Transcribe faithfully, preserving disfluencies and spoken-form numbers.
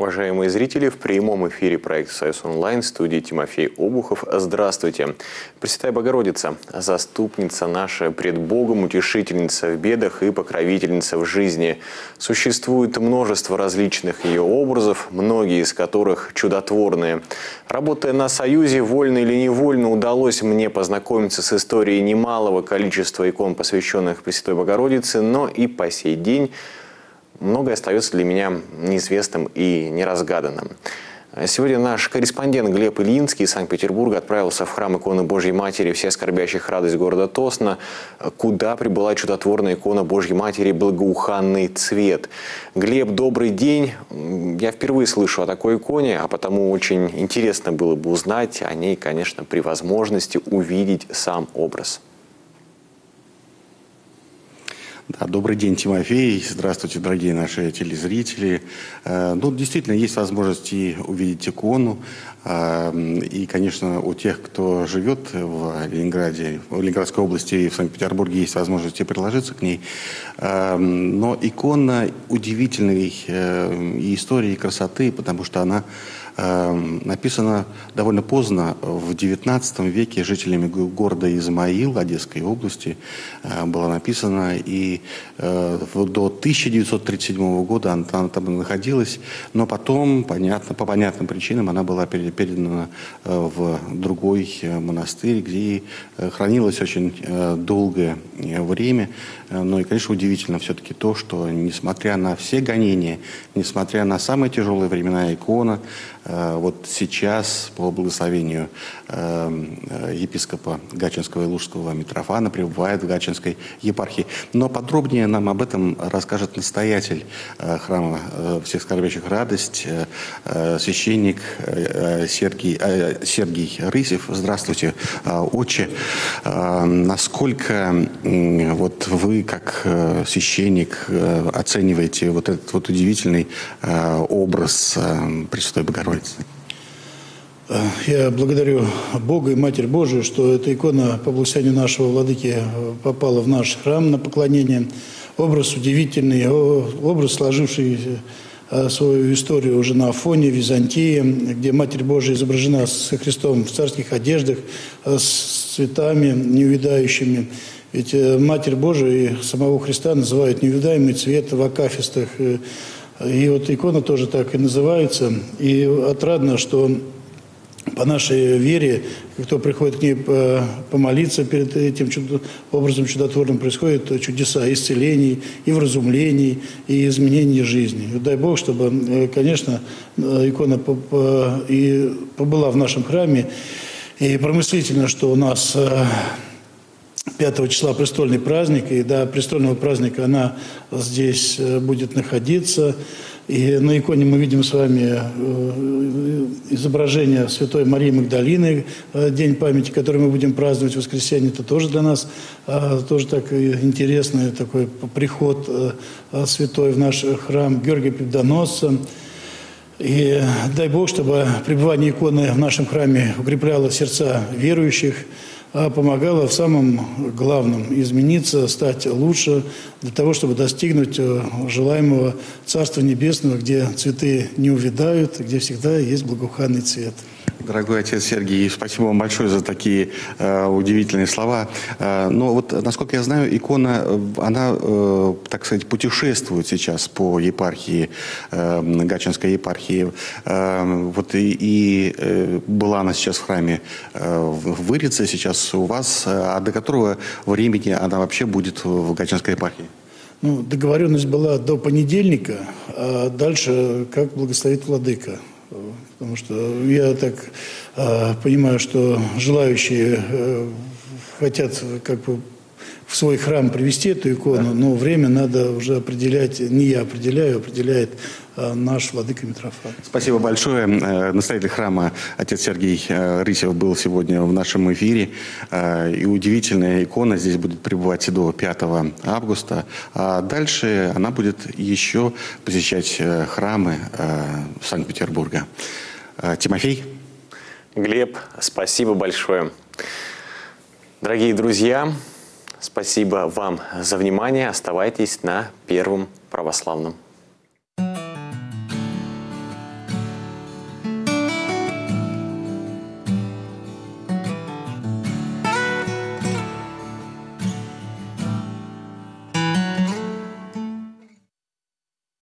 Уважаемые зрители, в прямом эфире проекта «Союз онлайн», в студии Тимофей Обухов. Здравствуйте. Пресвятая Богородица, заступница наша пред Богом, утешительница в бедах и покровительница в жизни. Существует множество различных ее образов, многие из которых чудотворные. Работая на «Союзе», вольно или невольно, удалось мне познакомиться с историей немалого количества икон, посвященных Пресвятой Богородице, но и по сей день многое остается для меня неизвестным и неразгаданным. Сегодня наш корреспондент Глеб Ильинский из Санкт-Петербурга отправился в храм иконы Божьей Матери «Все скорбящих радость» города Тосно, куда прибыла чудотворная икона Божьей Матери «Благоуханный цвет». Глеб, добрый день. Я впервые слышу о такой иконе, а потому очень интересно было бы узнать о ней, конечно, при возможности увидеть сам образ. Да, добрый день, Тимофей. Здравствуйте, дорогие наши телезрители. Ну, действительно, есть возможность и увидеть икону. И, конечно, у тех, кто живет в Ленинграде, в Ленинградской области и в Санкт-Петербурге, есть возможность и приложиться к ней. Но икона удивительной и истории, и красоты, потому что она написана довольно поздно, в девятнадцатом веке, жителями города Измаил, Одесской области, была написана, и до тысяча девятьсот тридцать седьмого года она, она там находилась, но потом, понятно, по понятным причинам, она была передана в другой монастырь, где хранилась очень долгое время. Но и, конечно, удивительно все-таки то, что, несмотря на все гонения, несмотря на самые тяжелые времена, икона вот сейчас, по благословению епископа Гатчинского и Лужского Митрофана, пребывает в Гатчинской епархии. Но подробнее нам об этом расскажет настоятель храма Всех скорбящих радость, священник Сергий, Сергий Рысев. Здравствуйте, отче. Насколько вот вы, как священник, оцениваете вот этот вот удивительный образ Пресвятой Богородицы? Я благодарю Бога и Матерь Божию, что эта икона по благословению нашего владыки попала в наш храм на поклонение. Образ удивительный, образ, сложивший свою историю уже на Афоне, Византии, где Матерь Божия изображена со Христом в царских одеждах, с цветами неувядающими. Ведь Матерь Божия и самого Христа называют неувядаемый цвет в акафистах. И вот икона тоже так и называется. И отрадно, что по нашей вере, кто приходит к ней помолиться перед этим чудо, образом чудотворным, происходят чудеса исцелений, и вразумлений, и изменений жизни. И дай Бог, чтобы, конечно, икона и побыла в нашем храме. И промыслительно, что у нас пятого числа престольный праздник, и до престольного праздника она здесь будет находиться. И на иконе мы видим с вами изображение Святой Марии Магдалины, день памяти, который мы будем праздновать в воскресенье. Это тоже для нас тоже так интересный такой приход святой в наш храм, Георгия Победоносца. И дай Бог, чтобы пребывание иконы в нашем храме укрепляло сердца верующих, а помогала в самом главном – измениться, стать лучше, для того, чтобы достигнуть желаемого Царства Небесного, где цветы не увядают, где всегда есть благоуханный цвет. Дорогой отец Сергий, спасибо вам большое за такие э, удивительные слова. Э, но вот, насколько я знаю, икона, она, э, так сказать, путешествует сейчас по епархии, э, Гатчинской епархии. Э, вот и, и э, была она сейчас в храме э, в Вырице, сейчас у вас. А до которого времени она вообще будет в Гатчинской епархии? Ну, договоренность была до понедельника, а дальше как благословит владыка. Потому что я так э, понимаю, что желающие э, хотят как бы в свой храм привести эту икону, да. Но время надо уже определять, не я определяю, определяет э, наш владыка Митрофан. Спасибо большое. Настоятель храма отец Сергий Рысев был сегодня в нашем эфире. И удивительная икона здесь будет пребывать до пятого августа. А дальше она будет еще посещать храмы Санкт-Петербурга. Тимофей. Глеб, спасибо большое. Дорогие друзья, спасибо вам за внимание. Оставайтесь на Первом православном.